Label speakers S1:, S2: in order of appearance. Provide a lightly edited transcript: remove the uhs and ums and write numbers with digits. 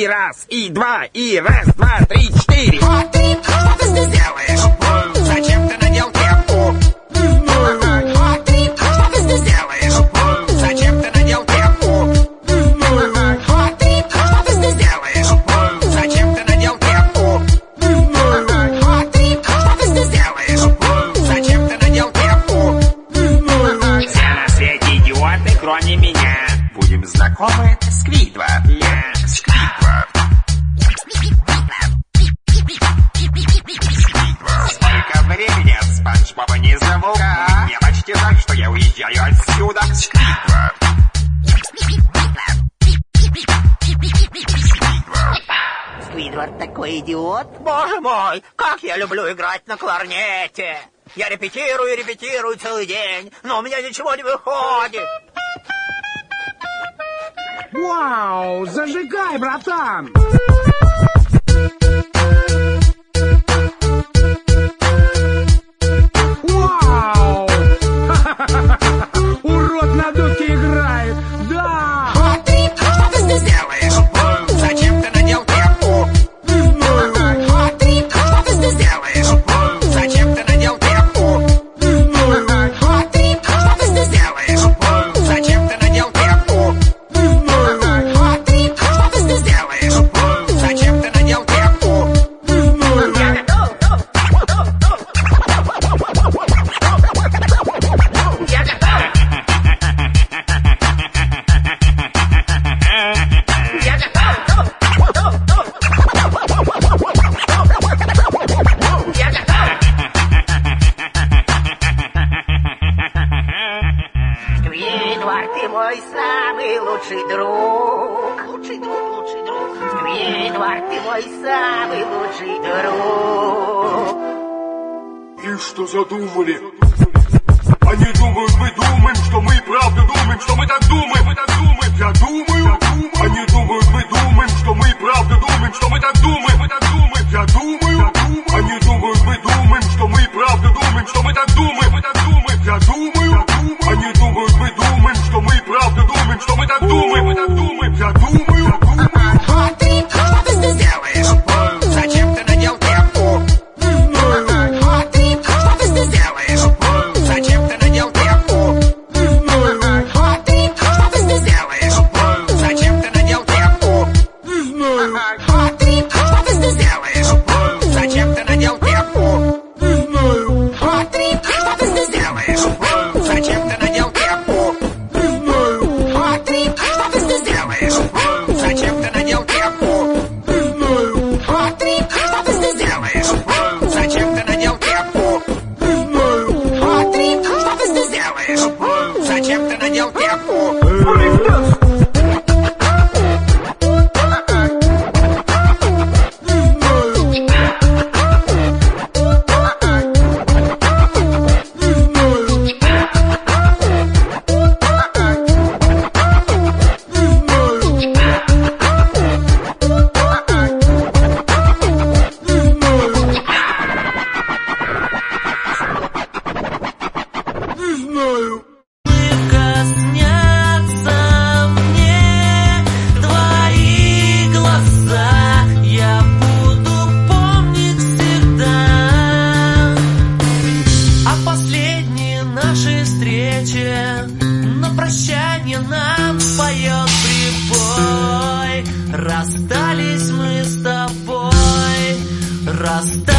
S1: И раз, и два, и раз, два, три, четыре.
S2: Что ты сделаешь? Зачем ты надел кепку? Что ты сделаешь? Зачем ты надел кепку? Что ты сделаешь? Зачем ты надел кепку? Что ты сделаешь? Зачем ты надел кепку?
S1: Все на свете идиоты, кроме меня.
S3: Будем знакомы, Сквидвард.
S1: Я
S3: Сквидвард.
S1: Сколько времени от Спанч Боба не зову. Мне почти так, что я уезжаю отсюда.
S3: Сквидвард.
S4: Сквидвард такой идиот. Боже мой, как я люблю играть на кларнете. Я репетирую целый день, но у меня ничего не выходит.
S5: Вау, зажигай, братан! Вау! Урод на дудке играет! Да!
S2: Что ты сделаешь? Зачем ты надел кепку? Что ты сделаешь? Зачем ты надел кепку? Что ты сделаешь? Зачем ты надел кепку? Что ты сделаешь? Зачем ты надел кепку?
S4: Я готов! Я готов! Я готов! Сквидвард, ты мой самый лучший друг. Лучший друг. Сквидвард, ты мой самый лучший друг.
S6: И что задумали? Они думают, мы думаем, что мы и правда думаем, что мы так думаем, Я думаю, они думают, мы думаем, что мы и правда думаем, что мы так думаем, Я думаю, они думают, мы думаем, что мы и правда думаем, что мы так думаем, Я думаю, они думают, мы думаем, что мы и правда думаем, что мы так думаем, Я думаю,
S2: Что ты сделаешь? Зачем ты надел кепку? Что ты сделаешь? Зачем ты надел кепку? Что ты сделаешь? Зачем ты надел кепку? Что ты сделаешь? Зачем ты надел кепку? Что ты сделаешь? Зачем ты надел кепку? Что ты сделаешь? Зачем ты надел кепку? Что ты сделаешь? Зачем ты надел кепку? Что ты сделаешь? Зачем ты надел кепку?
S7: Коснятся мне твои глаза, я буду помнить всегда о последней нашей встрече. На прощание нам поет прибой. Расстались мы с тобой, расстались.